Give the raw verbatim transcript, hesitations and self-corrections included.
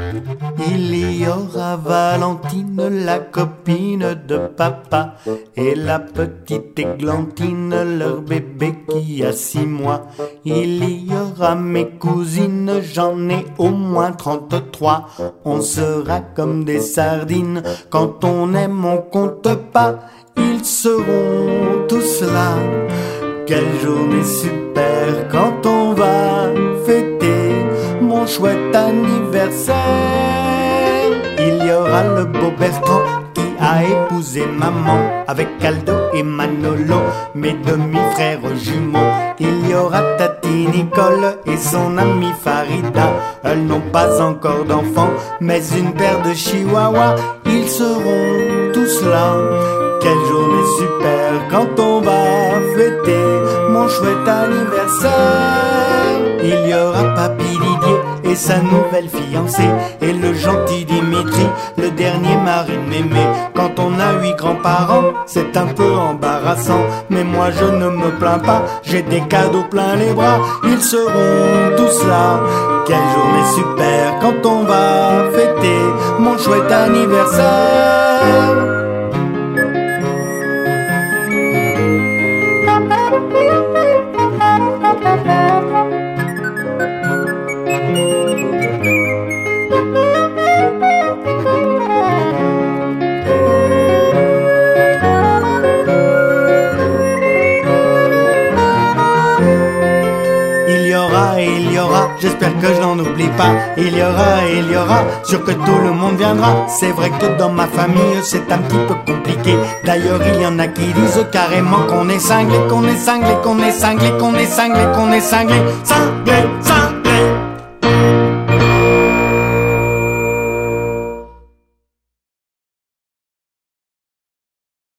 Il y aura Valentine, la copine de papa, et la petite Églantine, leur bébé qui a six mois. Il y aura mes cousines, j'en ai au moins trente-trois. On sera comme des sardines, quand on aime on compte pas. Ils seront tous là, quelle journée super quand on va fêter mon chouette anniversaire. Il y aura le beau Bertrand qui a épousé maman, avec Aldo et Manolo, mes demi-frères jumeaux. Il y aura Tati Nicole et son amie Farida. Elles n'ont pas encore d'enfants, mais une paire de chihuahuas. Ils seront tous là, quelle journée super quand on va fêter mon chouette anniversaire. Il y aura Papy Didier et sa nouvelle fiancée, et le gentil Dimitri, le dernier mari de Mémé. Quand on a huit grands-parents, c'est un peu embarrassant, mais moi je ne me plains pas, j'ai des cadeaux plein les bras. Ils seront tous là, quelle journée super quand on va fêter mon chouette anniversaire. J'espère que je n'en oublie pas. Il y aura et il y aura, sûr que tout le monde viendra. C'est vrai que dans ma famille c'est un petit peu compliqué. D'ailleurs il y en a qui disent carrément qu'on est cinglé, qu'on est cinglé, qu'on est cinglé, qu'on est cinglé, qu'on est cinglé, cinglé, cinglé.